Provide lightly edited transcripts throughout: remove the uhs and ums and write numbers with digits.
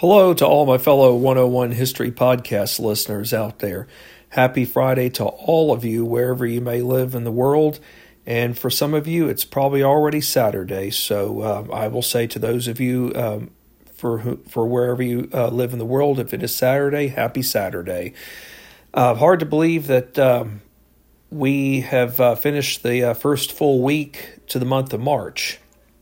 Hello to all my fellow 101 History Podcast listeners out there. Happy Friday to all of you, wherever you may live in the world. And for some of you, it's probably already Saturday. So I will say to those of you, for wherever you live in the world, if it is Saturday, happy Saturday. Hard to believe that we have finished the first full week to the month of March.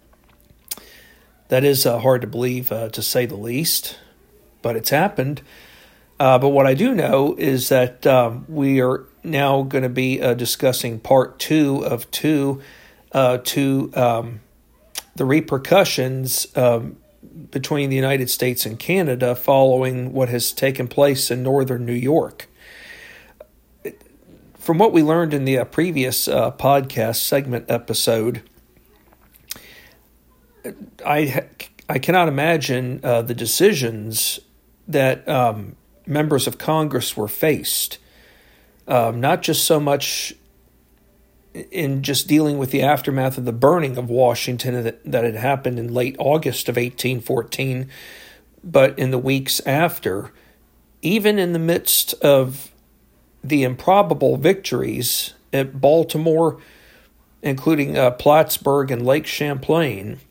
That is hard to believe, to say the least, but it's happened. But what I do know is that we are now going to be discussing part 2 of 2 to the repercussions between the United States and Canada following what has taken place in northern New York. From what we learned in the previous podcast segment episode, I cannot imagine the decisions that members of Congress were faced, not just so much in just dealing with the aftermath of the burning of Washington that had happened in late August of 1814, but in the weeks after, even in the midst of the improbable victories at Baltimore, including Plattsburgh and Lake Champlain.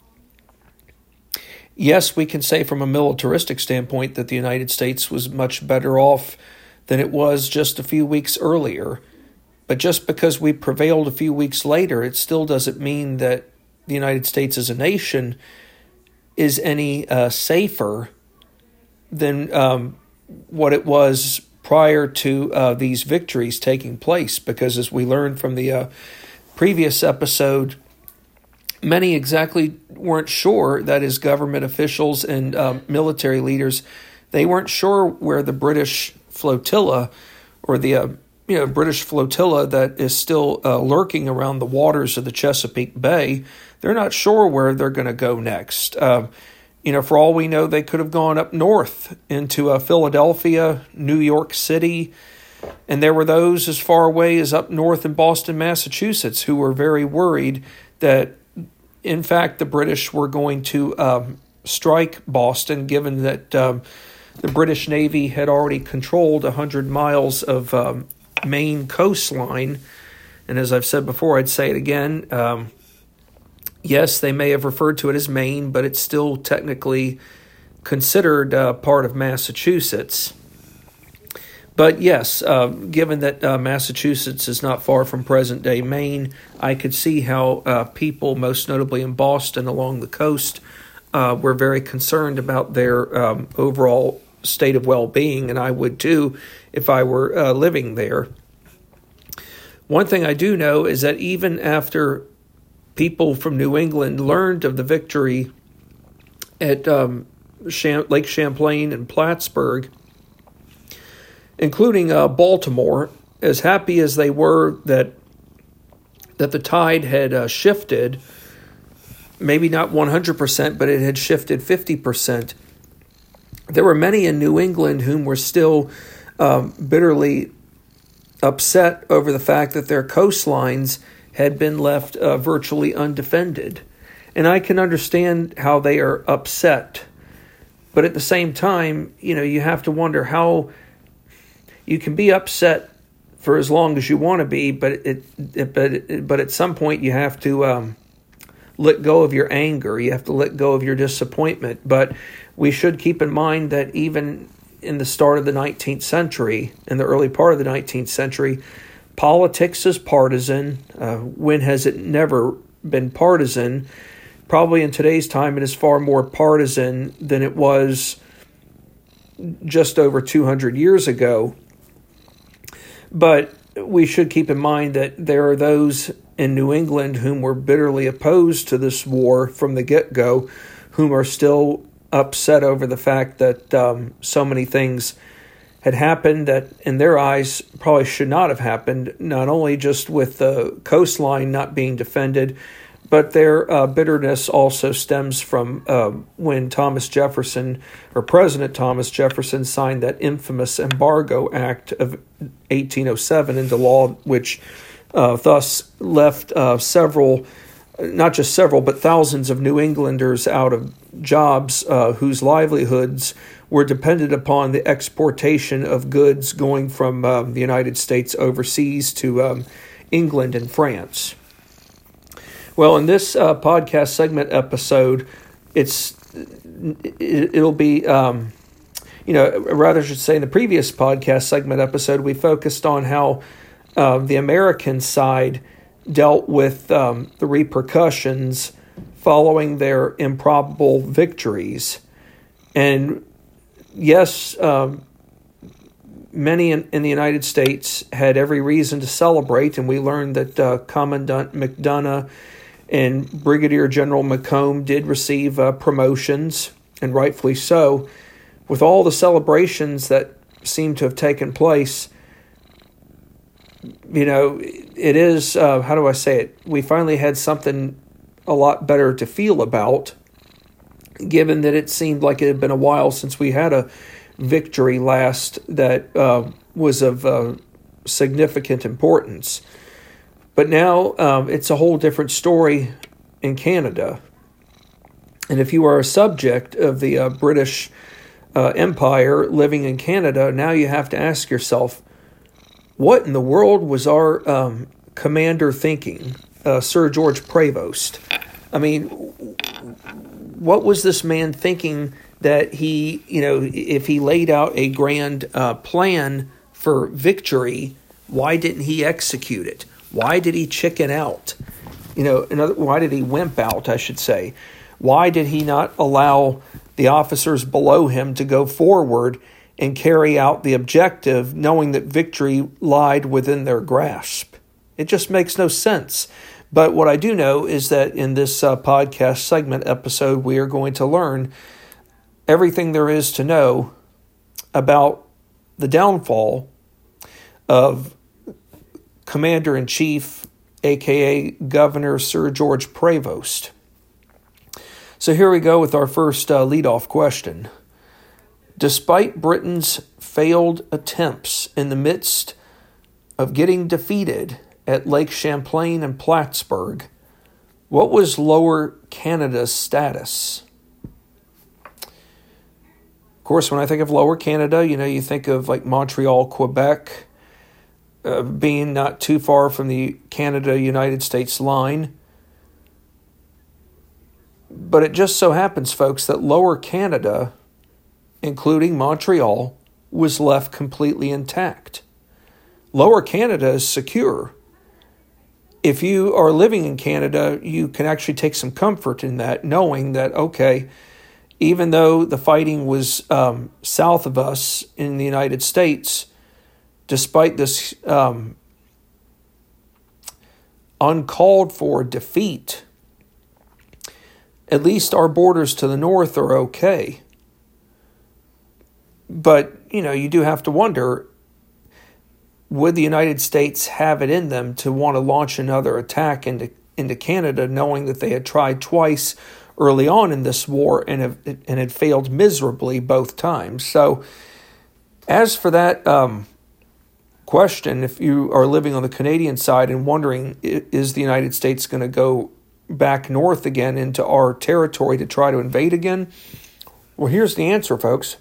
Yes, we can say from a militaristic standpoint that the United States was much better off than it was just a few weeks earlier. But just because we prevailed a few weeks later, it still doesn't mean that the United States as a nation is any safer than what it was prior to these victories taking place. Because as we learned from the previous episode, many exactly weren't sure, that is, government officials and military leaders, they weren't sure where the British flotilla, or the British flotilla that is still lurking around the waters of the Chesapeake Bay, they're not sure where they're going to go next. For all we know, they could have gone up north into Philadelphia, New York City, and there were those as far away as up north in Boston, Massachusetts, who were very worried that in fact, the British were going to strike Boston, given that the British Navy had already controlled 100 miles of Maine coastline. And as I've said before, I'd say it again. Yes, they may have referred to it as Maine, but it's still technically considered part of Massachusetts. But yes, given that Massachusetts is not far from present-day Maine, I could see how people, most notably in Boston along the coast, were very concerned about their overall state of well-being, and I would too if I were living there. One thing I do know is that even after people from New England learned of the victory at Lake Champlain and Plattsburgh, including Baltimore, as happy as they were that the tide had shifted, maybe not 100%, but it had shifted 50%. There were many in New England whom were still bitterly upset over the fact that their coastlines had been left virtually undefended. And I can understand how they are upset. But at the same time, you have to wonder how you can be upset for as long as you want to be, but at some point you have to let go of your anger. You have to let go of your disappointment. But we should keep in mind that even in the start of the 19th century, in the early part of the 19th century, politics is partisan. When has it never been partisan? Probably in today's time it is far more partisan than it was just over 200 years ago. But we should keep in mind that there are those in New England whom were bitterly opposed to this war from the get-go, whom are still upset over the fact that so many things had happened that in their eyes probably should not have happened, not only just with the coastline not being defended, but their bitterness also stems from when Thomas Jefferson, or President Thomas Jefferson, signed that infamous Embargo Act of 1807 into law, which thus left several, not just several, but thousands of New Englanders out of jobs whose livelihoods were dependent upon the exportation of goods going from the United States overseas to England and France. Well, in this podcast segment episode, it'll be, rather I should say in the previous podcast segment episode, we focused on how the American side dealt with the repercussions following their improbable victories. And yes, many in the United States had every reason to celebrate, and we learned that Commandant McDonough and Brigadier General McComb did receive promotions, and rightfully so. With all the celebrations that seem to have taken place, it is, how do I say it? We finally had something a lot better to feel about, given that it seemed like it had been a while since we had a victory last that was of significant importance. But now it's a whole different story in Canada. And if you are a subject of the British Empire living in Canada, now you have to ask yourself, what in the world was our commander thinking, Sir George Prevost? I mean, what was this man thinking that he, if he laid out a grand plan for victory, why didn't he execute it? Why did he chicken out? Why did he wimp out, I should say? Why did he not allow the officers below him to go forward and carry out the objective, knowing that victory lied within their grasp? It just makes no sense. But what I do know is that in this podcast segment episode, we are going to learn everything there is to know about the downfall of Commander-in-Chief, a.k.a. Governor Sir George Prevost. So here we go with our first leadoff question. Despite Britain's failed attempts in the midst of getting defeated at Lake Champlain and Plattsburgh, what was Lower Canada's status? Of course, when I think of Lower Canada, you think of like Montreal, Quebec, being not too far from the Canada-United States line. But it just so happens, folks, that Lower Canada, including Montreal, was left completely intact. Lower Canada is secure. If you are living in Canada, you can actually take some comfort in that, knowing that, okay, even though the fighting was south of us in the United States, despite this uncalled for defeat, at least our borders to the north are okay. But, you do have to wonder, would the United States have it in them to want to launch another attack into Canada, knowing that they had tried twice early on in this war and had failed miserably both times? So, as for that question, if you are living on the Canadian side and wondering, is the United States going to go back north again into our territory to try to invade again? Well, here's the answer, folks.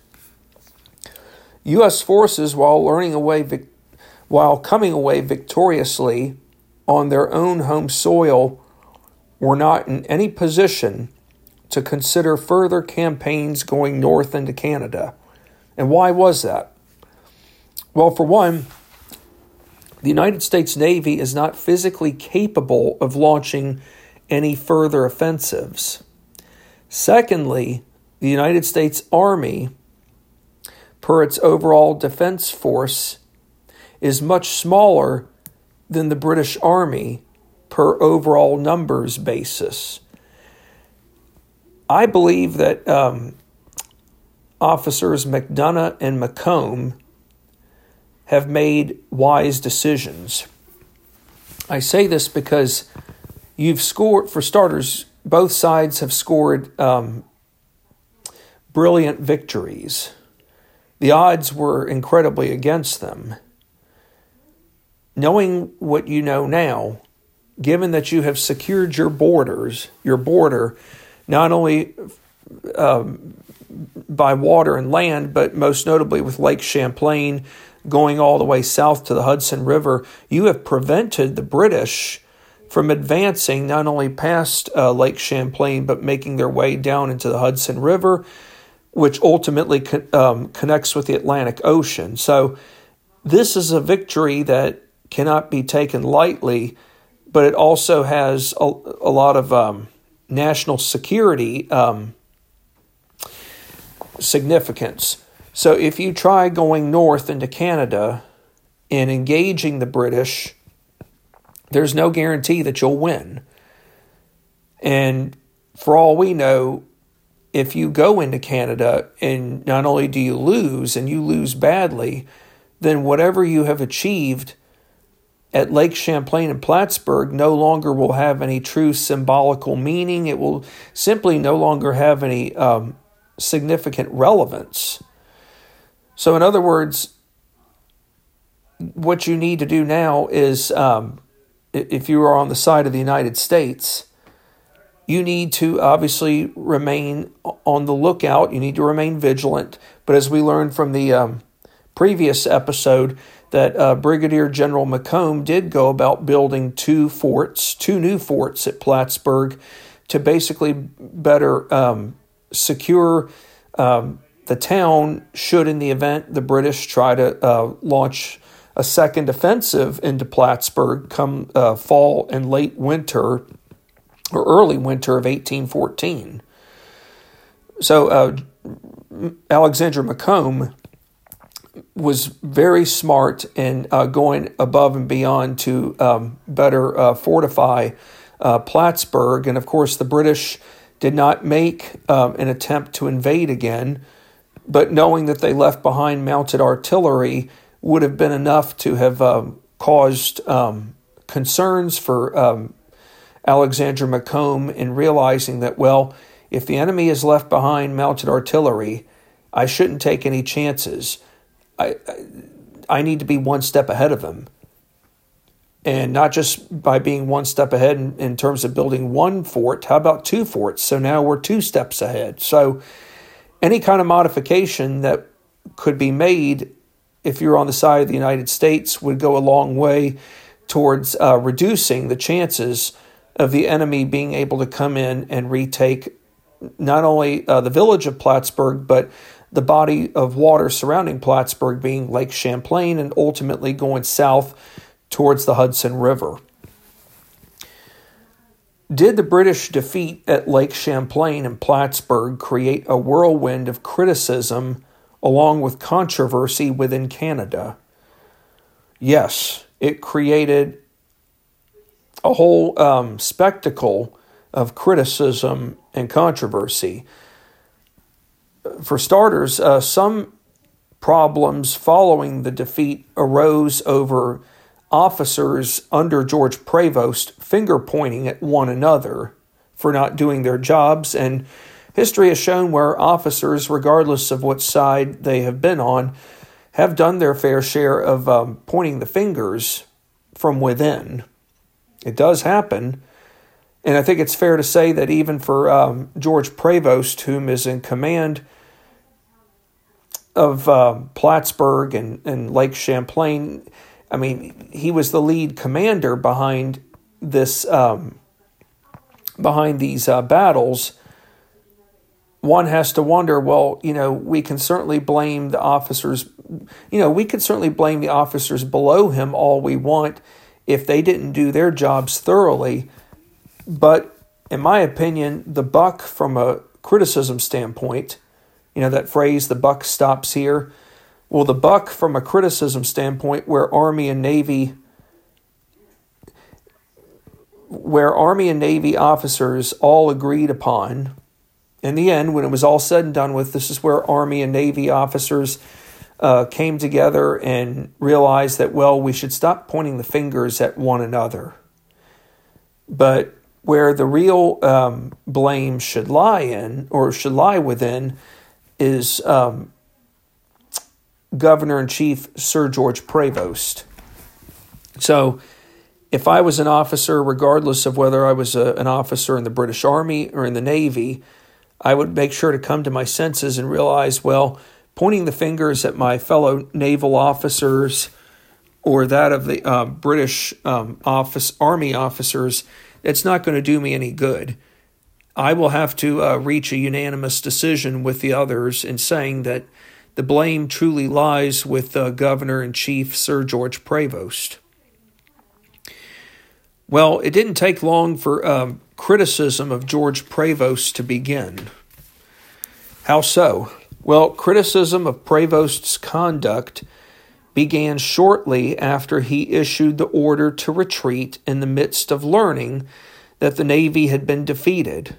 U.S. forces, while coming away victoriously on their own home soil, were not in any position to consider further campaigns going north into Canada. And why was that? Well, for one, the United States Navy is not physically capable of launching any further offensives. Secondly, the United States Army, per its overall defense force, is much smaller than the British Army per overall numbers basis. I believe that officers McDonough and McComb have made wise decisions. I say this because you've scored, for starters, both sides have scored brilliant victories. The odds were incredibly against them. Knowing what you know now, given that you have secured your border, not only by water and land, but most notably with Lake Champlain going all the way south to the Hudson River, you have prevented the British from advancing not only past Lake Champlain, but making their way down into the Hudson River, which ultimately connects with the Atlantic Ocean. So this is a victory that cannot be taken lightly, but it also has a lot of national security significance. So if you try going north into Canada and engaging the British, there's no guarantee that you'll win. And for all we know, if you go into Canada and not only do you lose, and you lose badly, then whatever you have achieved at Lake Champlain and Plattsburgh no longer will have any true symbolical meaning. It will simply no longer have any significant relevance. So in other words, what you need to do now is, if you are on the side of the United States, you need to obviously remain on the lookout. You need to remain vigilant. But as we learned from the previous episode, that Brigadier General Macomb did go about building two new forts at Plattsburgh to basically better secure the town should, in the event the British try to launch a second offensive into Plattsburgh come fall and late winter or early winter of 1814. So Alexander Macomb was very smart in going above and beyond to better fortify Plattsburgh. And of course, the British did not make an attempt to invade again, but knowing that they left behind mounted artillery would have been enough to have caused concerns for Alexander Macomb in realizing that, well, if the enemy has left behind mounted artillery, I shouldn't take any chances. I need to be one step ahead of him. And not just by being one step ahead in terms of building one fort, how about two forts? So now we're 2 steps ahead. So any kind of modification that could be made if you're on the side of the United States would go a long way towards reducing the chances of the enemy being able to come in and retake not only the village of Plattsburgh, but the body of water surrounding Plattsburgh being Lake Champlain and ultimately going south towards the Hudson River. Did the British defeat at Lake Champlain and Plattsburgh create a whirlwind of criticism along with controversy within Canada? Yes, it created a whole spectacle of criticism and controversy. For starters, some problems following the defeat arose over officers under George Prevost finger-pointing at one another for not doing their jobs, and history has shown where officers, regardless of what side they have been on, have done their fair share of pointing the fingers from within. It does happen, and I think it's fair to say that even for George Prevost, whom is in command of Plattsburgh and Lake Champlain, I mean, he was the lead commander behind this, behind these battles. One has to wonder, well, we can certainly blame the officers. We could certainly blame the officers below him all we want if they didn't do their jobs thoroughly. But in my opinion, the buck, from a criticism standpoint, that phrase, the buck stops here. Well, the buck from a criticism standpoint, where Army and Navy officers all agreed upon, in the end, when it was all said and done with, this is where Army and Navy officers came together and realized that, well, we should stop pointing the fingers at one another. But where the real blame should lie within is Governor-in-Chief Sir George Prevost. So if I was an officer, regardless of whether I was an officer in the British Army or in the Navy, I would make sure to come to my senses and realize, well, pointing the fingers at my fellow naval officers or that of the British Army officers, it's not going to do me any good. I will have to reach a unanimous decision with the others in saying that the blame truly lies with Governor-in-Chief Sir George Prevost. Well, it didn't take long for criticism of George Prevost to begin. How so? Well, criticism of Prevost's conduct began shortly after he issued the order to retreat in the midst of learning that the Navy had been defeated.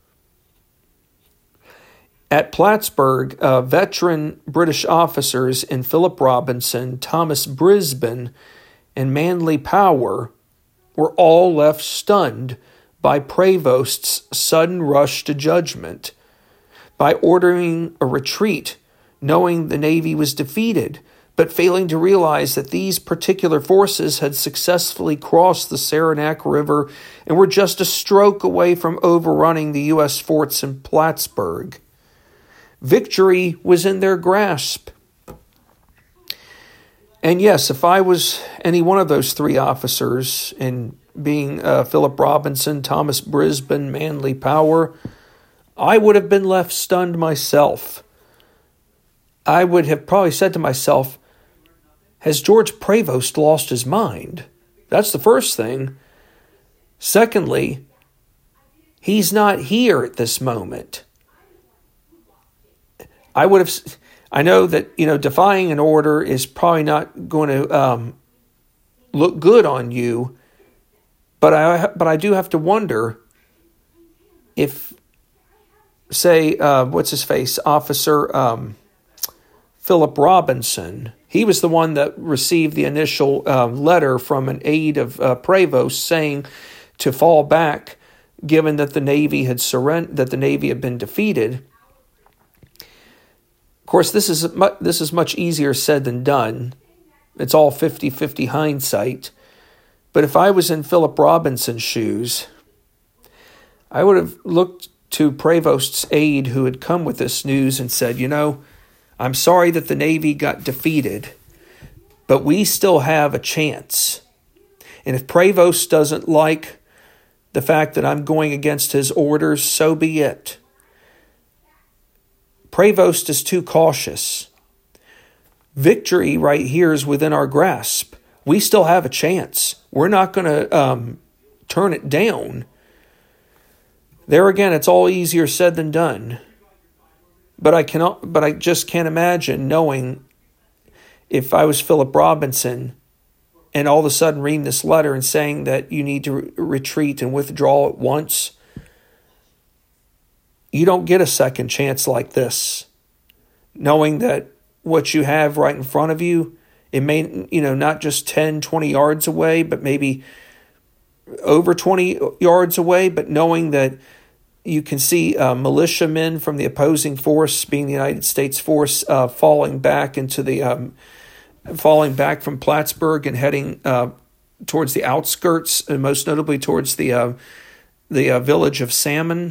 At Plattsburgh, veteran British officers in Philip Robinson, Thomas Brisbane, and Manly Power were all left stunned by Prevost's sudden rush to judgment, by ordering a retreat, knowing the Navy was defeated, but failing to realize that these particular forces had successfully crossed the Saranac River and were just a stroke away from overrunning the U.S. forts in Plattsburgh. Victory was in their grasp. And yes, if I was any one of those three officers, and being Philip Robinson, Thomas Brisbane, Manly Power, I would have been left stunned myself. I would have probably said to myself, has George Prevost lost his mind? That's the first thing. Secondly, he's not here at this moment. I know that, defying an order is probably not going to look good on you, but I do have to wonder if, say, what's his face, Officer Philip Robinson, he was the one that received the initial letter from an aide of Prevost saying to fall back, given that the Navy had that the Navy had been defeated. Of course, this is much easier said than done. It's all 50-50 hindsight. But if I was in Philip Robinson's shoes, I would have looked to Prevost's aide who had come with this news and said, I'm sorry that the Navy got defeated, but we still have a chance. And if Prevost doesn't like the fact that I'm going against his orders, so be it. Prevost is too cautious. Victory right here is within our grasp. We still have a chance. We're not going to turn it down. There again, it's all easier said than done. But I just can't imagine knowing if I was Philip Robinson and all of a sudden reading this letter and saying that you need to retreat and withdraw at once. You don't get a second chance like this, knowing that what you have right in front of you, it may, not just 10, 20 yards away, but maybe over 20 yards away, but knowing that you can see militiamen from the opposing force, being the United States force, falling back from Plattsburgh and heading towards the outskirts, and most notably towards the village of Salmon.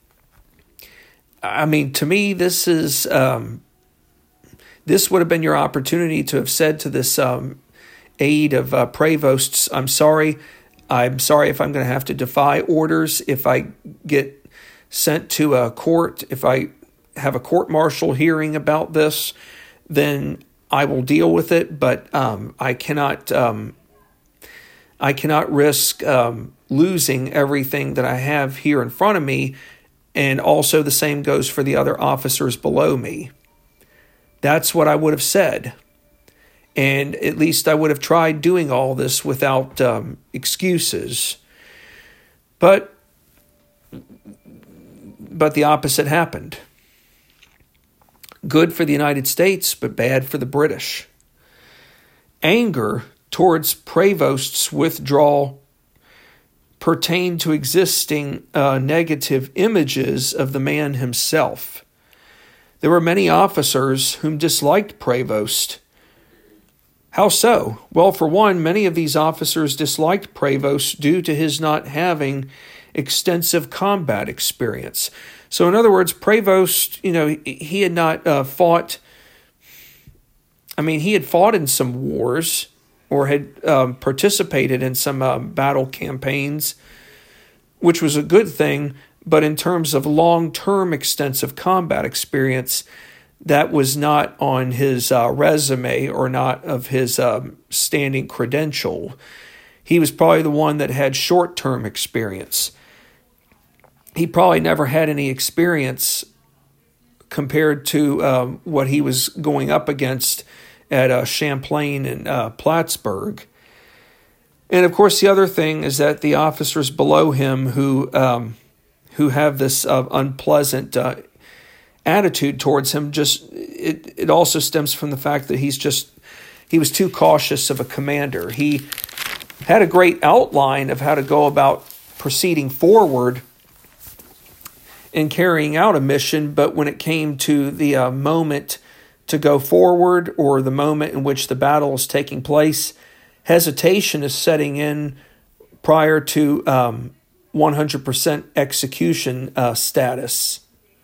I mean, to me, this would have been your opportunity to have said to this aide of Prevost's, I'm sorry if I'm going to have to defy orders, if I get sent to a court, if I have a court-martial hearing about this, then I will deal with it, but I cannot risk losing everything that I have here in front of me. And also the same goes for the other officers below me. That's what I would have said. And at least I would have tried doing all this without excuses. But the opposite happened. Good for the United States, but bad for the British. Anger towards Prevost's withdrawal pertained to existing negative images of the man himself. There were many officers whom disliked Prevost. How so? Well, for one, many of these officers disliked Prevost due to his not having extensive combat experience. So in other words, Prevost, he had not fought. I mean, he had fought in some wars or had participated in some battle campaigns, which was a good thing. But in terms of long-term extensive combat experience, that was not on his resume or not of his standing credential. He was probably the one that had short-term experience. He probably never had any experience compared to what he was going up against at Champlain and Plattsburgh. And of course, the other thing is that the officers below him who have this unpleasant attitude towards him, it also stems from the fact that he was too cautious of a commander. He had a great outline of how to go about proceeding forward and carrying out a mission, but when it came to the moment to go forward or the moment in which the battle is taking place, hesitation is setting in prior to 100% execution status.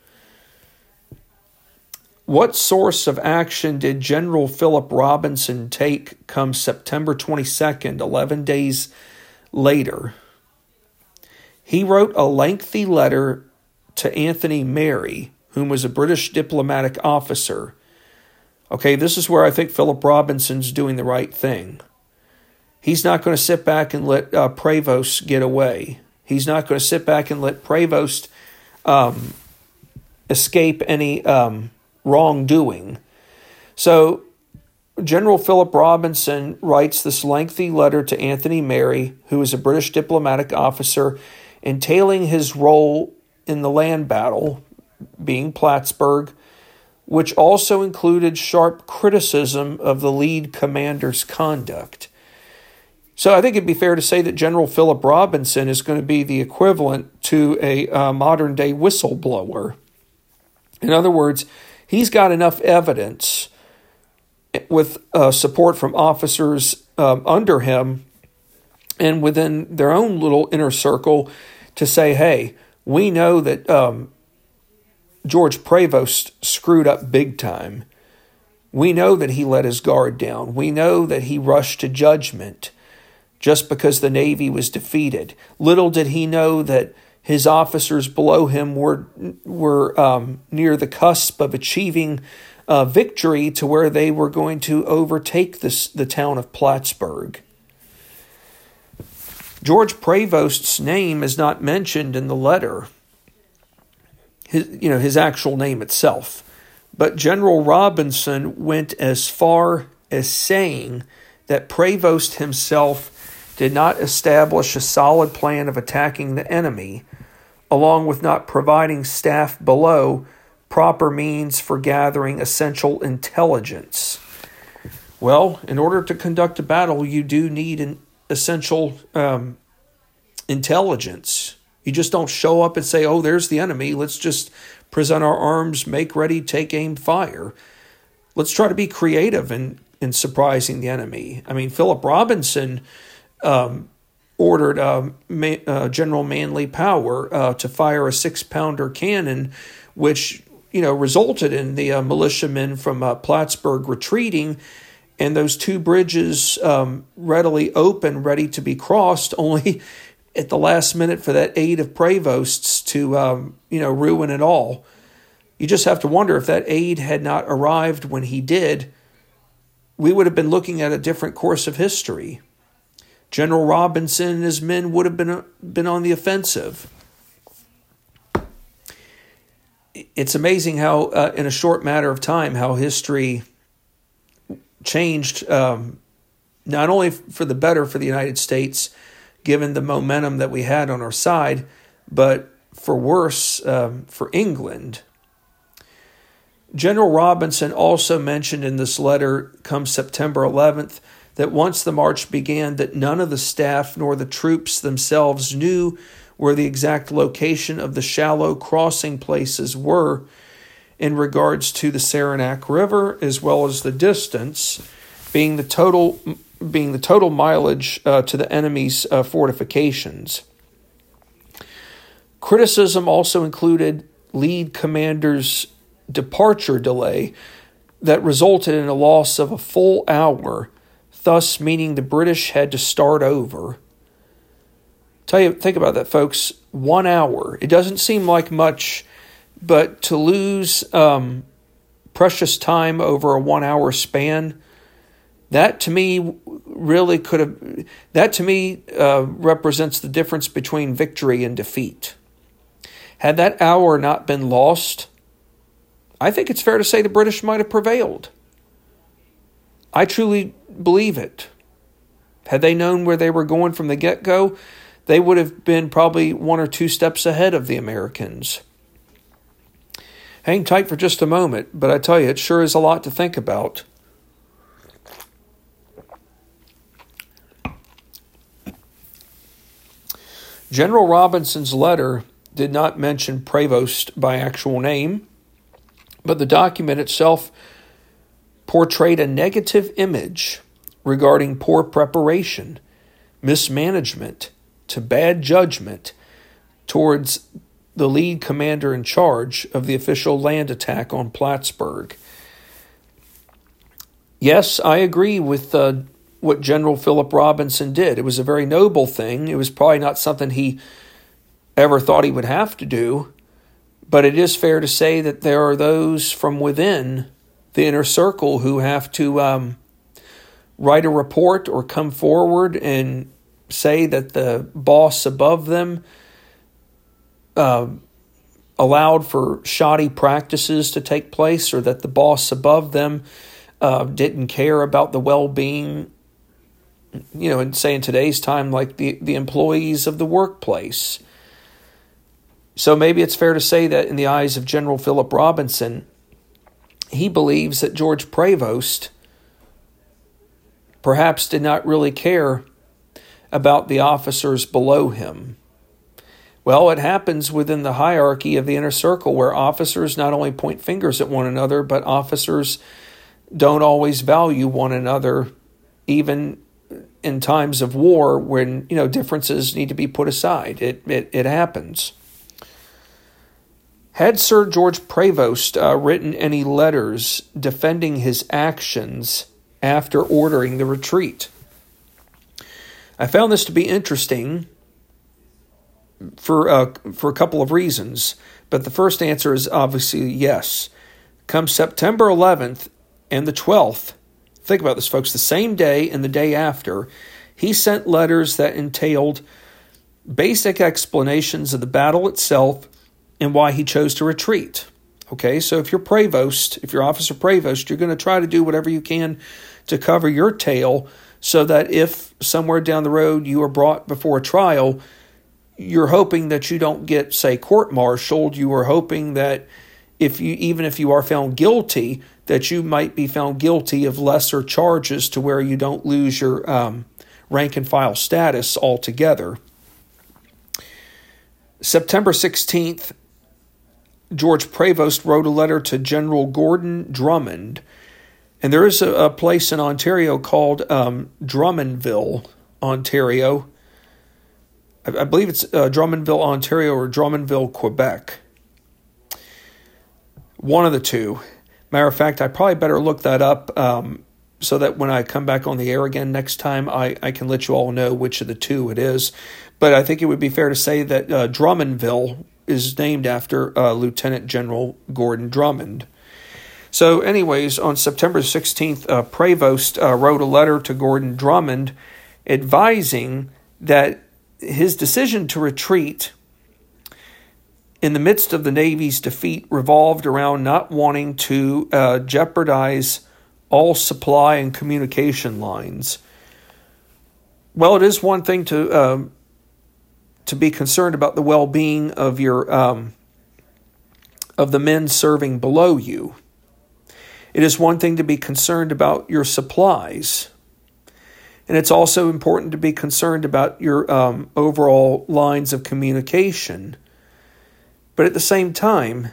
What source of action did General Philip Robinson take come September 22nd, 11 days later? He wrote a lengthy letter to Anthony Merry, whom was a British diplomatic officer. Okay, this is where I think Philip Robinson's doing the right thing. He's not going to sit back and let Prevost get away. He's not going to sit back and let Prevost escape any wrongdoing. So General Philip Robinson writes this lengthy letter to Anthony Merry, who is a British diplomatic officer, entailing his role in the land battle, being Plattsburgh, which also included sharp criticism of the lead commander's conduct. So I think it'd be fair to say that General Philip Robinson is going to be the equivalent to a modern-day whistleblower. In other words, he's got enough evidence with support from officers under him and within their own little inner circle to say, hey, we know that George Prevost screwed up big time. We know that he let his guard down. We know that he rushed to judgment just because the Navy was defeated. Little did he know that his officers below him were near the cusp of achieving victory to where they were going to overtake the town of Plattsburgh. George Prevost's name is not mentioned in the letter, his actual name itself. But General Robinson went as far as saying that Prevost himself did not establish a solid plan of attacking the enemy, along with not providing staff below proper means for gathering essential intelligence. Well, in order to conduct a battle, you do need an essential intelligence. You just don't show up and say, oh, there's the enemy. Let's just present our arms, make ready, take aim, fire. Let's try to be creative in surprising the enemy. I mean, Philip Robinson ordered General Manly Power to fire a 6-pounder cannon, which resulted in the militiamen from Plattsburgh retreating, and those two bridges readily open, ready to be crossed, only at the last minute for that aid of Prevost's to ruin it all. You just have to wonder if that aid had not arrived when he did, we would have been looking at a different course of history. General Robinson and his men would have been on the offensive. It's amazing how, in a short matter of time, how history changed, not only for the better for the United States, given the momentum that we had on our side, but for worse for England. General Robinson also mentioned in this letter, come September 11th, that once the march began, that none of the staff nor the troops themselves knew where the exact location of the shallow crossing places were in regards to the Saranac River, as well as the distance, being the total mileage to the enemy's fortifications. Criticism also included lead commander's departure delay that resulted in a loss of a full hour, thus meaning the British had to start over. Think about that, folks. 1 hour. It doesn't seem like much, but to lose precious time over a 1 hour span, that to me represents the difference between victory and defeat. Had that hour not been lost, I think it's fair to say the British might have prevailed. I truly believe it. Had they known where they were going from the get-go, they would have been probably 1 or 2 steps ahead of the Americans. Hang tight for just a moment, but I tell you, it sure is a lot to think about. General Robinson's letter did not mention Prevost by actual name, but the document itself portrayed a negative image regarding poor preparation, mismanagement, to bad judgment towards the lead commander in charge of the official land attack on Plattsburgh. Yes, I agree with what General Philip Robinson did. It was a very noble thing. It was probably not something he ever thought he would have to do, but it is fair to say that there are those from within the inner circle who have to write a report or come forward and say that the boss above them allowed for shoddy practices to take place, or that the boss above them didn't care about the well-being, and say in today's time, like the employees of the workplace. So maybe it's fair to say that in the eyes of General Philip Robinson, he believes that George Prevost perhaps did not really care about the officers below him. Well, it happens within the hierarchy of the inner circle, where officers not only point fingers at one another, but officers don't always value one another, even in times of war when, differences need to be put aside. It happens. Had Sir George Prevost written any letters defending his actions after ordering the retreat? I found this to be interesting for a couple of reasons, but the first answer is obviously yes. Come September 11th and the 12th, think about this, folks, the same day and the day after, he sent letters that entailed basic explanations of the battle itself and why he chose to retreat. Okay, so if you're Officer Prevost, you're going to try to do whatever you can to cover your tail, so that if somewhere down the road you are brought before a trial, you're hoping that you don't get, say, court-martialed. You are hoping that even if you are found guilty, that you might be found guilty of lesser charges to where you don't lose your rank and file status altogether. September 16th, George Prevost wrote a letter to General Gordon Drummond. And there is a place in Ontario called Drummondville, Ontario. I believe it's Drummondville, Ontario, or Drummondville, Quebec. One of the two. Matter of fact, I probably better look that up so that when I come back on the air again next time, I can let you all know which of the two it is. But I think it would be fair to say that Drummondville is named after Lieutenant General Gordon Drummond. So anyways, on September 16th, Prevost wrote a letter to Gordon Drummond advising that his decision to retreat in the midst of the Navy's defeat revolved around not wanting to jeopardize all supply and communication lines. Well, it is one thing to be concerned about the well-being of your of the men serving below you. It is one thing to be concerned about your supplies. And it's also important to be concerned about your overall lines of communication. But at the same time,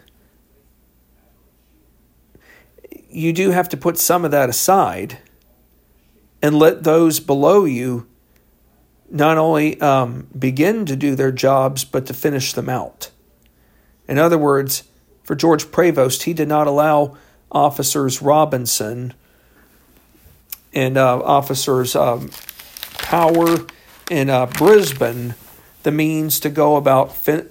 you do have to put some of that aside and let those below you not only begin to do their jobs, but to finish them out. In other words, For George Prevost, he did not allow officers Robinson and officers Power and Brisbane the means to go about.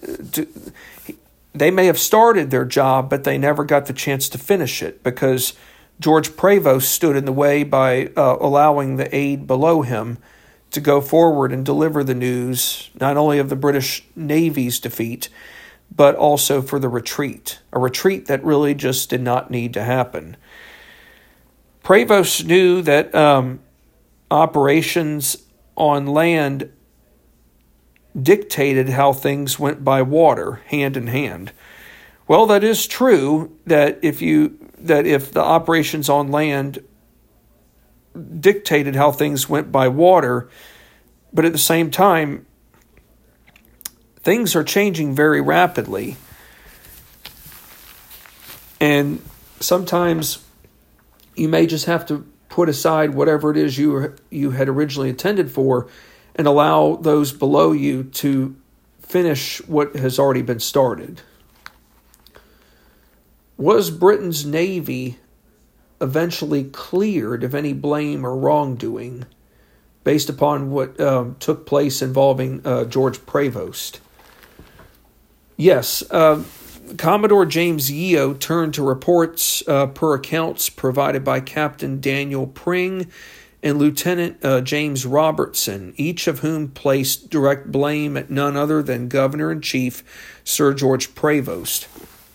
They may have started their job, but they never got the chance to finish it because George Prevost stood in the way by allowing the aide below him to go forward and deliver the news, not only of the British Navy's defeat, but also for the retreat, a retreat that really just did not need to happen. Prevost knew that operations on land dictated how things went by water, hand in hand. Well, that is true that if the operations on land dictated how things went by water, but at the same time, things are changing very rapidly. And sometimes you may just have to put aside whatever it is you had originally intended for and allow those below you to finish what has already been started. Was Britain's Navy eventually cleared of any blame or wrongdoing based upon what took place involving George Prevost? Yes, Commodore James Yeo turned to reports per accounts provided by Captain Daniel Pring and Lieutenant James Robertson, each of whom placed direct blame at none other than Governor-in-Chief Sir George Prevost.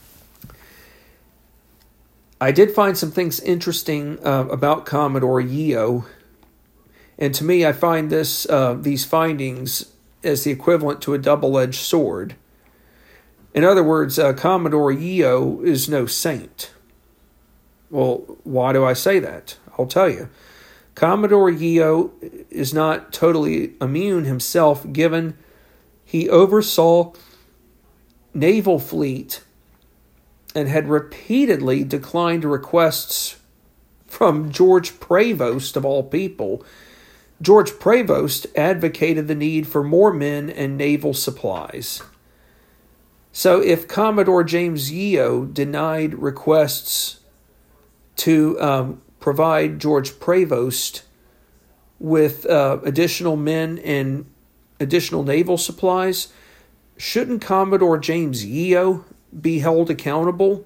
I did find some things interesting about Commodore Yeo, and to me I find these findings as the equivalent to a double-edged sword. In other words, Commodore Yeo is no saint. Well, why do I say that? I'll tell you. Commodore Yeo is not totally immune himself, given he oversaw naval fleet and had repeatedly declined requests from George Prevost, of all people. George Prevost advocated the need for more men and naval supplies. So if Commodore James Yeo denied requests to provide George Prevost with additional men and additional naval supplies, shouldn't Commodore James Yeo be held accountable?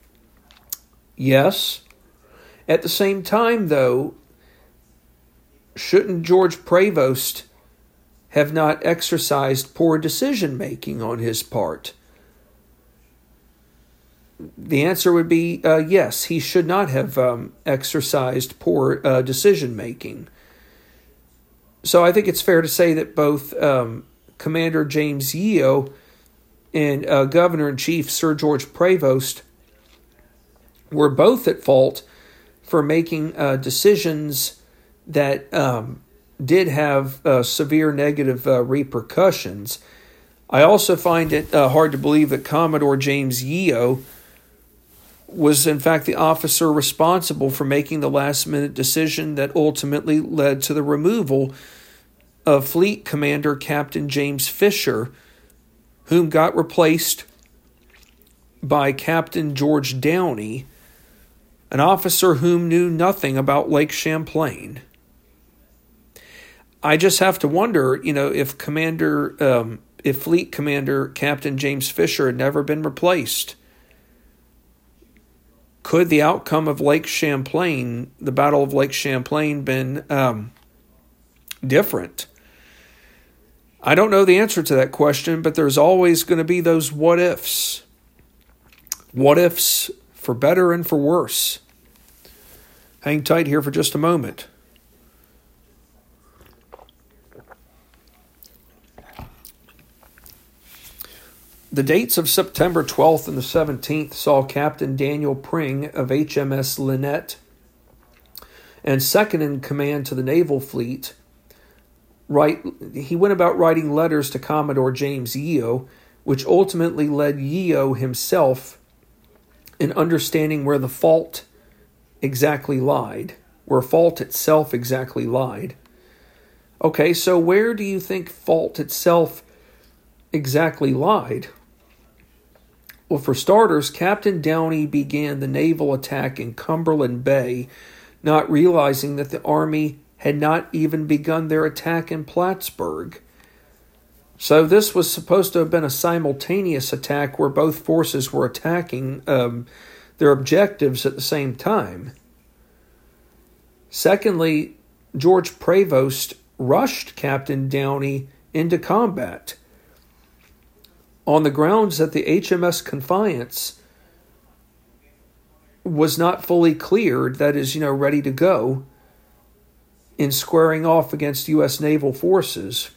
Yes. At the same time, though, shouldn't George Prevost have not exercised poor decision-making on his part? The answer would be yes, he should not have exercised poor decision-making. So I think it's fair to say that both Commander James Yeo and Governor-in-Chief Sir George Prevost were both at fault for making decisions that did have severe negative repercussions. I also find it hard to believe that Commodore James Yeo was in fact the officer responsible for making the last-minute decision that ultimately led to the removal of Fleet Commander Captain James Fisher, whom got replaced by Captain George Downey, an officer whom knew nothing about Lake Champlain. I just have to wonder, if Fleet Commander Captain James Fisher had never been replaced, could the outcome of Lake Champlain, the Battle of Lake Champlain, been different? I don't know the answer to that question, but there's always going to be those what-ifs. What-ifs for better and for worse. Hang tight here for just a moment. The dates of September 12th and the 17th saw Captain Daniel Pring of HMS Lynette and second in command to the naval fleet. He went about writing letters to Commodore James Yeo, which ultimately led Yeo himself in understanding where the fault exactly lied, where fault itself exactly lied. Okay, so where do you think fault itself exactly lied? Well, for starters, Captain Downey began the naval attack in Cumberland Bay, not realizing that the Army had not even begun their attack in Plattsburgh. So this was supposed to have been a simultaneous attack where both forces were attacking their objectives at the same time. Secondly, George Prevost rushed Captain Downey into combat on the grounds that the HMS Confiance was not fully cleared, that is, ready to go in squaring off against U.S. naval forces.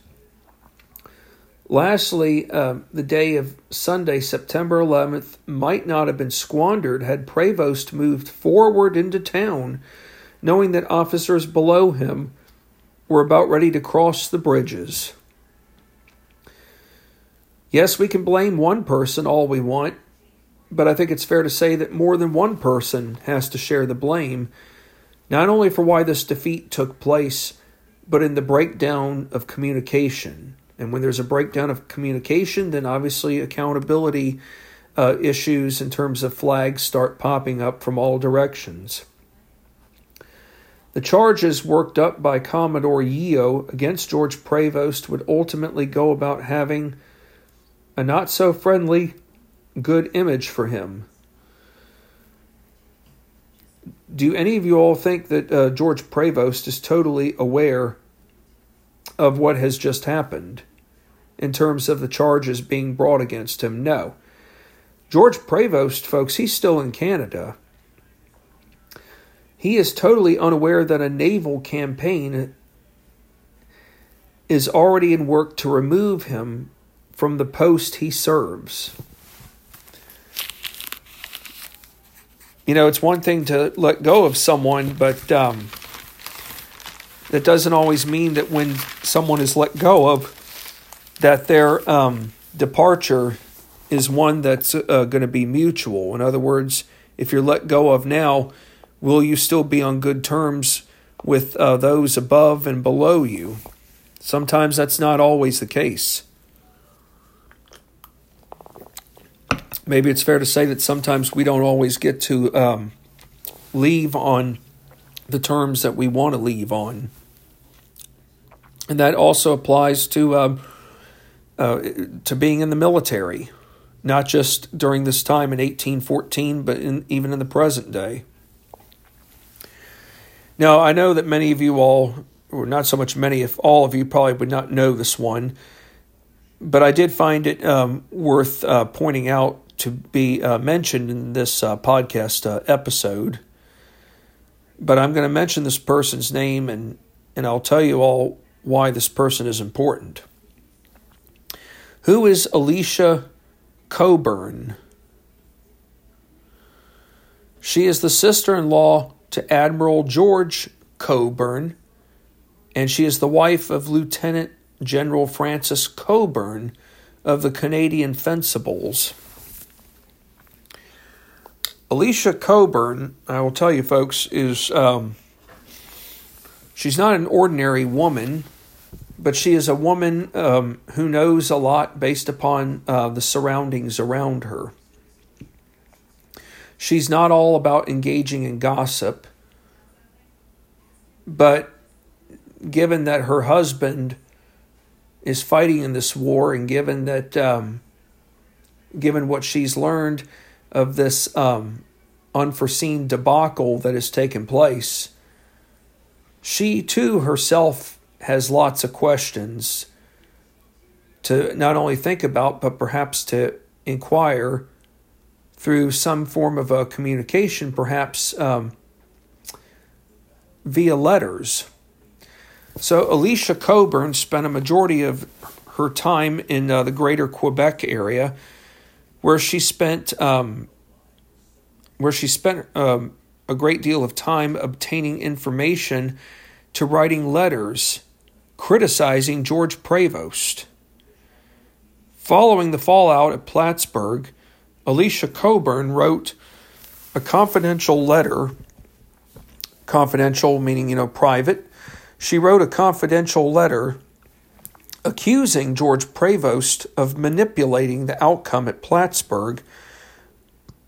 Lastly, the day of Sunday, September 11th, might not have been squandered had Prevost moved forward into town, knowing that officers below him were about ready to cross the bridges. Yes, we can blame one person all we want, but I think it's fair to say that more than one person has to share the blame, not only for why this defeat took place, but in the breakdown of communication. And when there's a breakdown of communication, then obviously accountability issues in terms of flags start popping up from all directions. The charges worked up by Commodore Yeo against George Prevost would ultimately go about having a not-so-friendly good image for him. Do any of you all think that George Prevost is totally aware of what has just happened in terms of the charges being brought against him? No. George Prevost, folks, he's still in Canada. He is totally unaware that a naval campaign is already in work to remove him from the post he serves. It's one thing to let go of someone, but that doesn't always mean that when someone is let go of, that their departure is one that's going to be mutual. In other words, if you're let go of now, will you still be on good terms with those above and below you? Sometimes that's not always the case. Maybe it's fair to say that sometimes we don't always get to leave on the terms that we want to leave on. And that also applies to being in the military, not just during this time in 1814, but even in the present day. Now, I know that many of you all, or not so much many, if all of you probably would not know this one, but I did find it worth pointing out to be mentioned in this podcast episode. But I'm going to mention this person's name, and I'll tell you all why this person is important. Who is Alicia Cockburn? She is the sister-in-law to Admiral George Cockburn, and she is the wife of Lieutenant General Francis Cockburn of the Canadian Fencibles. Alicia Cockburn, I will tell you folks, is she's not an ordinary woman, but she is a woman who knows a lot based upon the surroundings around her. She's not all about engaging in gossip, but given that her husband is fighting in this war, and given that, given what she's learned of this unforeseen debacle that has taken place, she too herself has lots of questions to not only think about, but perhaps to inquire through some form of a communication, perhaps via letters. So Alicia Cockburn spent a majority of her time in the greater Quebec area, where she spent a great deal of time obtaining information to writing letters criticizing George Prevost. Following the fallout at Plattsburgh, Alicia Cockburn wrote a confidential letter, confidential meaning, private. She wrote a confidential letter accusing George Prevost of manipulating the outcome at Plattsburgh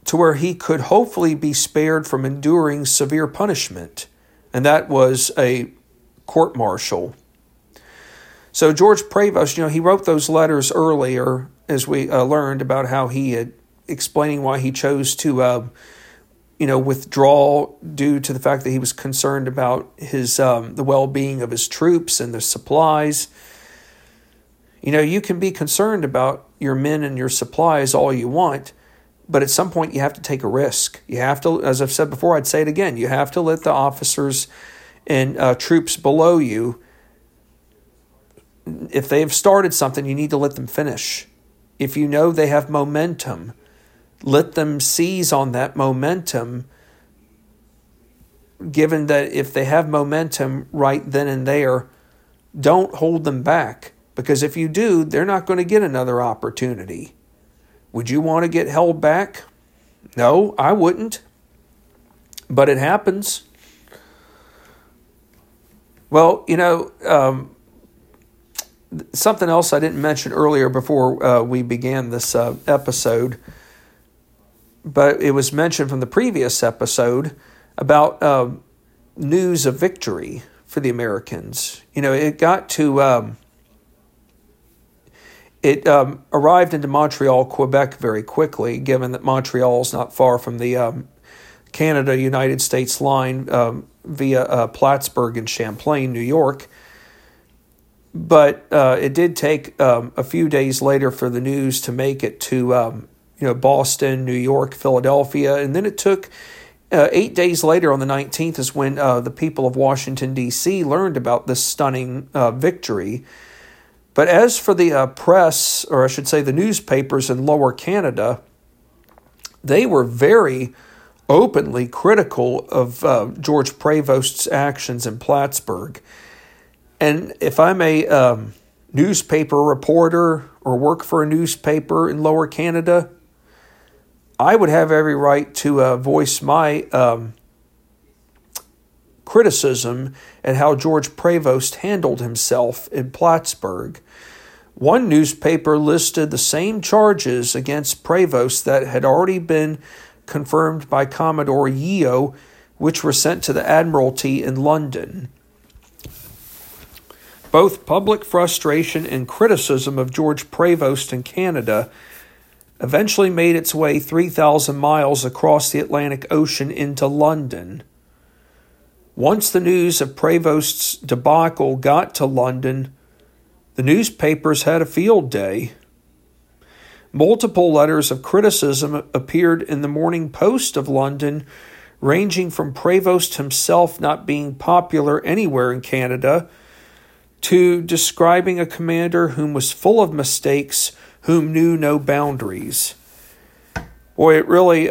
to where he could hopefully be spared from enduring severe punishment, and that was a court-martial. So George Prevost, he wrote those letters earlier, as we learned about how he had explaining why he chose to, withdraw due to the fact that he was concerned about his the well-being of his troops and their supplies. You can be concerned about your men and your supplies all you want, but at some point you have to take a risk. You have to, as I've said before, I'd say it again, you have to let the officers and troops below you, if they've started something, you need to let them finish. If you know they have momentum, let them seize on that momentum, given that if they have momentum right then and there, don't hold them back. Because if you do, they're not going to get another opportunity. Would you want to get held back? No, I wouldn't. But it happens. Well, something else I didn't mention earlier before we began this episode, but it was mentioned from the previous episode about news of victory for the Americans. It got to... It arrived into Montreal, Quebec very quickly, given that Montreal is not far from the Canada-United States line via Plattsburgh and Champlain, New York. But it did take a few days later for the news to make it to Boston, New York, Philadelphia. And then it took 8 days later on the 19th is when the people of Washington, D.C. learned about this stunning victory. But as for the press, or I should say the newspapers in Lower Canada, they were very openly critical of George Prevost's actions in Plattsburgh. And if I'm a newspaper reporter or work for a newspaper in Lower Canada, I would have every right to voice my criticism at how George Prevost handled himself in Plattsburgh. One newspaper listed the same charges against Prevost that had already been confirmed by Commodore Yeo, which were sent to the Admiralty in London. Both public frustration and criticism of George Prevost in Canada eventually made its way 3,000 miles across the Atlantic Ocean into London. Once the news of Prevost's debacle got to London, the newspapers had a field day. Multiple letters of criticism appeared in the Morning Post of London, ranging from Prevost himself not being popular anywhere in Canada to describing a commander whom was full of mistakes, whom knew no boundaries. Boy, it really...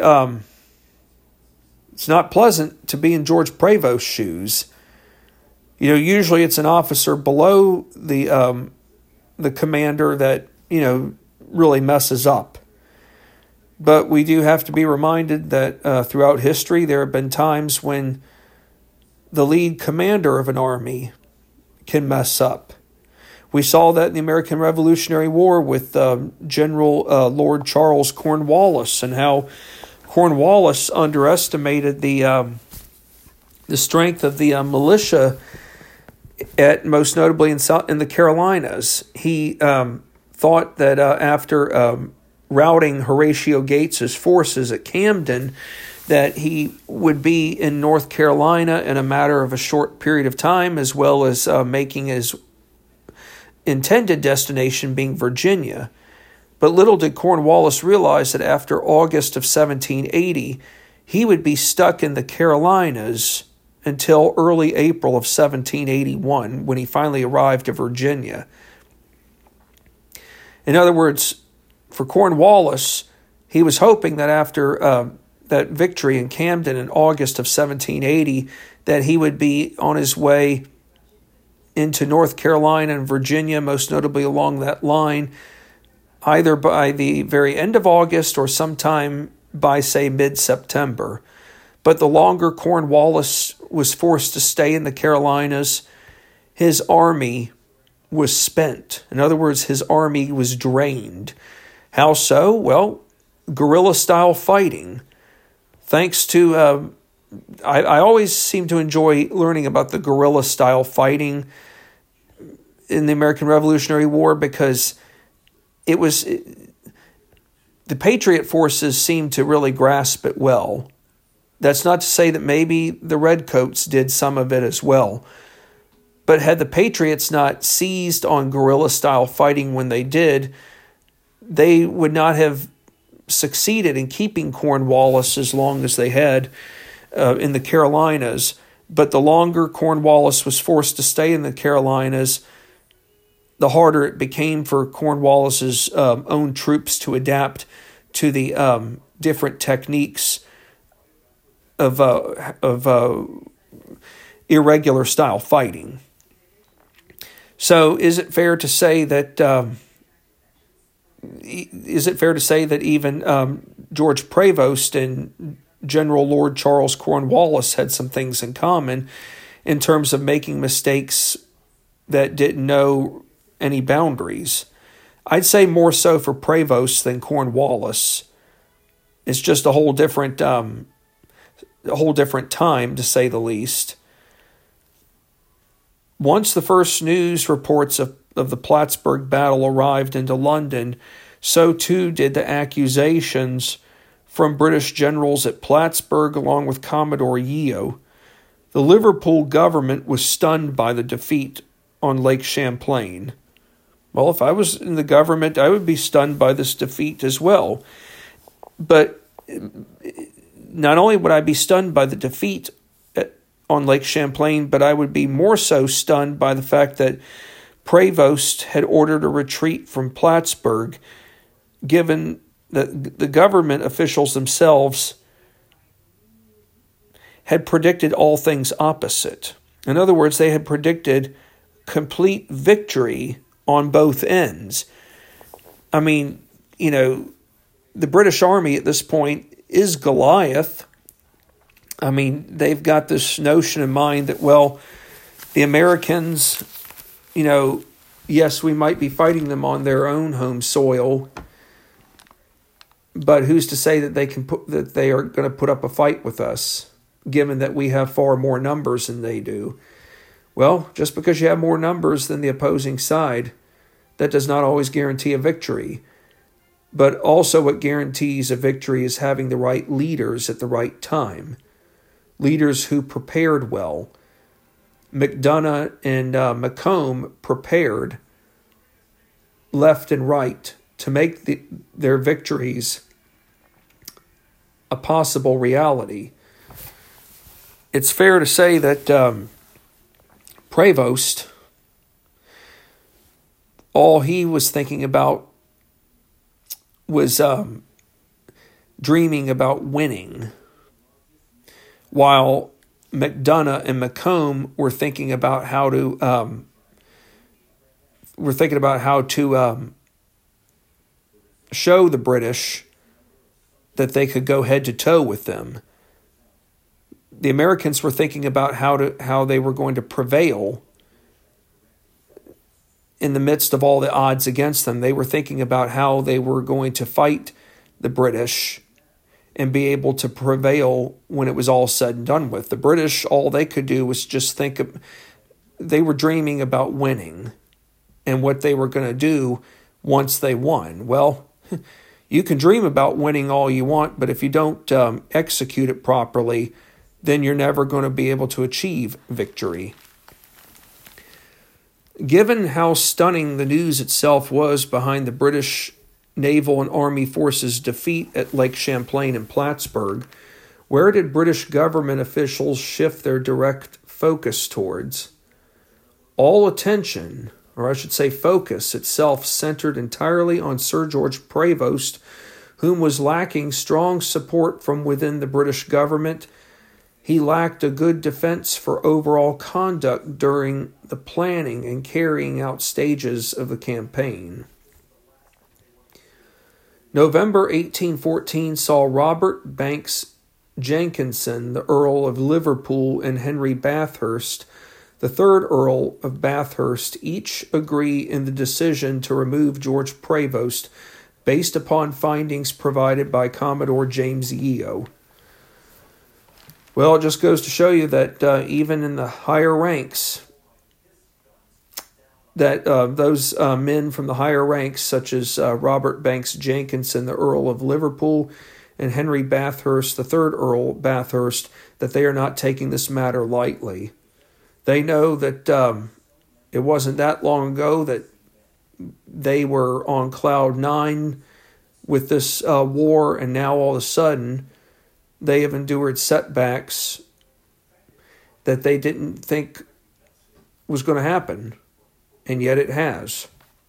It's not pleasant to be in George Prevost's shoes. Usually it's an officer below the commander that, really messes up. But we do have to be reminded that throughout history there have been times when the lead commander of an army can mess up. We saw that in the American Revolutionary War with General Lord Charles Cornwallis, and how Cornwallis underestimated the strength of the militia, at most notably in the Carolinas. He thought that after routing Horatio Gates's forces at Camden, that he would be in North Carolina in a matter of a short period of time, as well as making his intended destination being Virginia. But little did Cornwallis realize that after August of 1780, he would be stuck in the Carolinas until early April of 1781, when he finally arrived at Virginia. In other words, for Cornwallis, he was hoping that after that victory in Camden in August of 1780, that he would be on his way into North Carolina and Virginia, most notably along that line, either by the very end of August or sometime by, say, mid-September. But the longer Cornwallis was forced to stay in the Carolinas, his army was spent. In other words, his army was drained. How so? Well, guerrilla-style fighting. thanks to I always seem to enjoy learning about the guerrilla-style fighting in the American Revolutionary War because the Patriot forces seemed to really grasp it well. That's not to say that maybe the Redcoats did some of it as well. But had the Patriots not seized on guerrilla-style fighting when they did, they would not have succeeded in keeping Cornwallis as long as they had in the Carolinas. But the longer Cornwallis was forced to stay in the Carolinas, the harder it became for Cornwallis's own troops to adapt to the different techniques of irregular style fighting. So, is it fair to say that even George Prevost and General Lord Charles Cornwallis had some things in common in terms of making mistakes that didn't know any boundaries? I'd say more so for Prevost than Cornwallis. It's just a whole different time, to say the least. Once the first news reports of the Plattsburgh battle arrived into London, so too did the accusations from British generals at Plattsburgh along with Commodore Yeo. The Liverpool government was stunned by the defeat on Lake Champlain. Well, if I was in the government, I would be stunned by this defeat as well. But not only would I be stunned by the defeat on Lake Champlain, but I would be more so stunned by the fact that Prevost had ordered a retreat from Plattsburgh, given that the government officials themselves had predicted all things opposite. In other words, they had predicted complete victory on both ends. I mean, the British Army at this point is Goliath. I mean, they've got this notion in mind that, well, the Americans, yes, we might be fighting them on their own home soil, but who's to say that they are going to put up a fight with us, given that we have far more numbers than they do? Well, just because you have more numbers than the opposing side, that does not always guarantee a victory. But also what guarantees a victory is having the right leaders at the right time. Leaders who prepared well. McDonough and Macomb prepared left and right to make their victories a possible reality. It's fair to say that Prevost, all he was thinking about was dreaming about winning, while McDonough and Macomb were thinking about how to show the British that they could go head to toe with them. The Americans were thinking about how they were going to prevail in the midst of all the odds against them. They were thinking about how they were going to fight the British and be able to prevail when it was all said and done with. The British, all they could do was just they were dreaming about winning and what they were going to do once they won. Well, you can dream about winning all you want, but if you don't execute it properly, then you're never going to be able to achieve victory. Given how stunning the news itself was behind the British naval and army forces' defeat at Lake Champlain and Plattsburgh, where did British government officials shift their direct focus towards? All attention, or I should say focus itself, centered entirely on Sir George Prevost, whom was lacking strong support from within the British government. He lacked a good defense for overall conduct during the planning and carrying out stages of the campaign. November 1814 saw Robert Banks Jenkinson, the Earl of Liverpool, and Henry Bathurst, the third Earl of Bathurst, each agree in the decision to remove George Prevost based upon findings provided by Commodore James Yeo. Well, it just goes to show you that even in the higher ranks, that those men from the higher ranks, such as Robert Banks Jenkinson, the Earl of Liverpool, and Henry Bathurst, the third Earl Bathurst, that they are not taking this matter lightly. They know that it wasn't that long ago that they were on cloud nine with this war, and now all of a sudden they have endured setbacks that they didn't think was going to happen, and yet it has.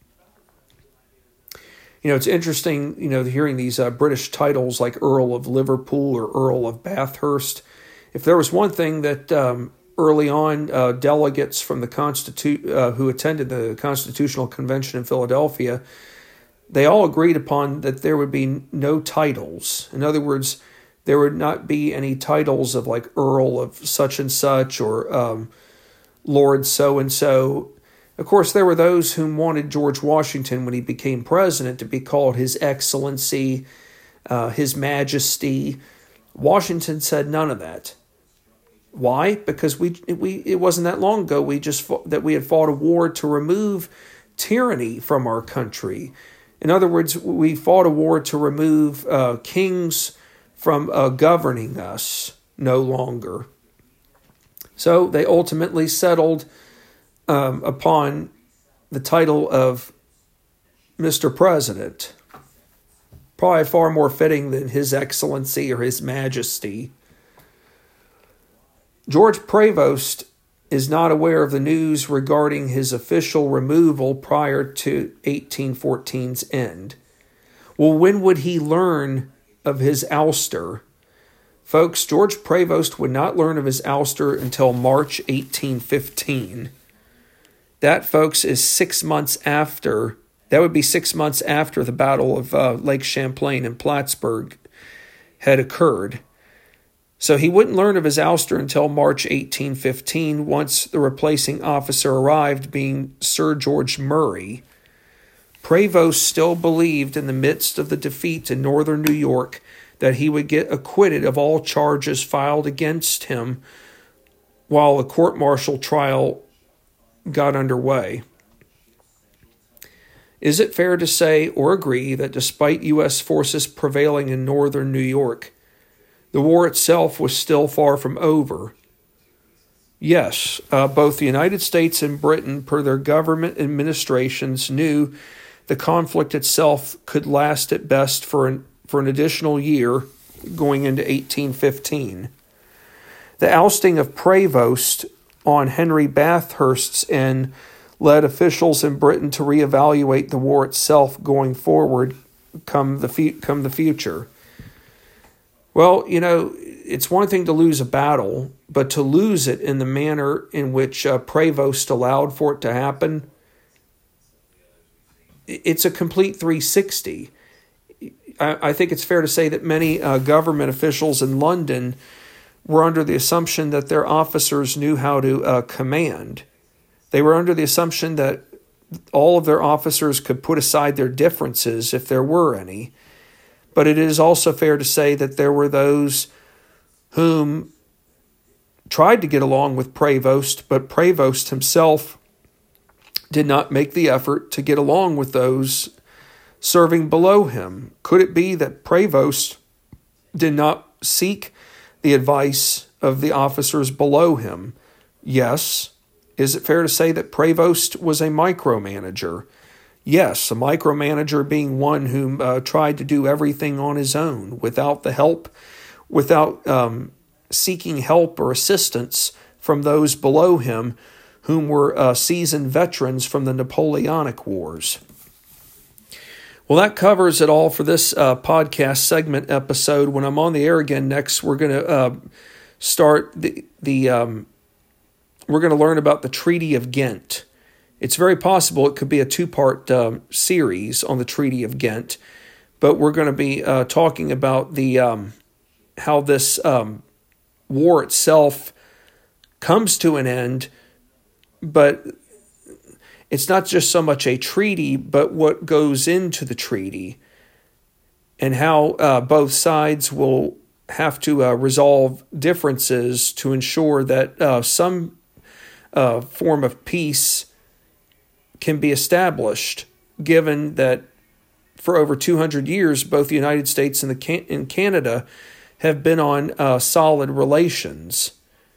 It's interesting, hearing these British titles like Earl of Liverpool or Earl of Bathurst. If there was one thing that early on delegates from the who attended the Constitutional Convention in Philadelphia, they all agreed upon that there would be no titles. In other words, there would not be any titles of like Earl of such and such or Lord so and so. Of course, there were those whom wanted George Washington, when he became president, to be called His Excellency, His Majesty. Washington said none of that. Why? Because it wasn't that long ago we had fought a war to remove tyranny from our country. In other words, we fought a war to remove kings from governing us no longer. So they ultimately settled upon the title of Mr. President, probably far more fitting than His Excellency or His Majesty. George Prevost is not aware of the news regarding his official removal prior to 1814's end. Well, when would he learn of his ouster? Folks, George Prevost would not learn of his ouster until March 1815. That, folks, is 6 months after. That would be 6 months after the Battle of Lake Champlain and Plattsburgh had occurred. So he wouldn't learn of his ouster until March 1815, once the replacing officer arrived, being Sir George Murray. Prevost still believed, in the midst of the defeat in northern New York, that he would get acquitted of all charges filed against him while a court-martial trial got underway. Is it fair to say or agree that despite U.S. forces prevailing in northern New York, the war itself was still far from over? Yes, both the United States and Britain, per their government administrations, knew the conflict itself could last at best for an additional year going into 1815. The ousting of Prevost on Henry Bathurst's end led officials in Britain to reevaluate the war itself going forward come the future. Well, it's one thing to lose a battle, but to lose it in the manner in which Prevost allowed for it to happen, it's a complete 360. I think it's fair to say that many government officials in London were under the assumption that their officers knew how to command. They were under the assumption that all of their officers could put aside their differences if there were any. But it is also fair to say that there were those whom tried to get along with Prevost, but Prevost himself did not make the effort to get along with those serving below him. Could it be that Prevost did not seek the advice of the officers below him? Yes. Is it fair to say that Prevost was a micromanager? Yes, a micromanager being one who tried to do everything on his own without seeking help or assistance from those below him, whom were seasoned veterans from the Napoleonic Wars. Well, that covers it all for this podcast segment episode. When I'm on the air again next, we're going to start we're going to learn about the Treaty of Ghent. It's very possible it could be a two-part series on the Treaty of Ghent, but we're going to be talking about the how this war itself comes to an end, but it's not just so much a treaty, but what goes into the treaty, and how both sides will have to resolve differences to ensure that some form of peace can be established, given that for over 200 years, both the United States and Canada have been on solid relations.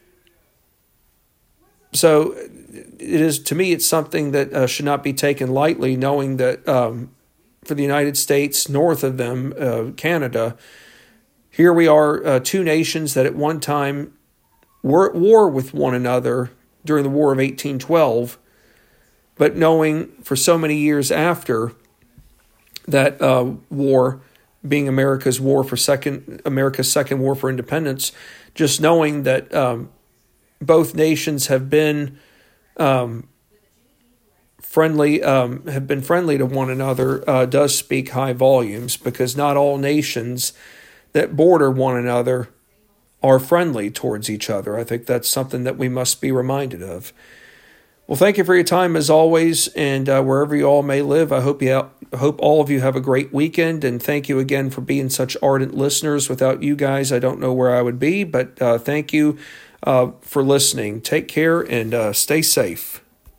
So to me, it's something that should not be taken lightly, knowing that for the United States, north of them, Canada, here we are, two nations that at one time were at war with one another during the War of 1812, but knowing for so many years after that war, being America's second war for independence, just knowing that both nations have been friendly to one another does speak high volumes, because not all nations that border one another are friendly towards each other. I think that's something that we must be reminded of. Well, thank you for your time as always, and wherever you all may live, I hope all of you have a great weekend, and thank you again for being such ardent listeners. Without you guys, I don't know where I would be, but thank you for listening. Take care and stay safe.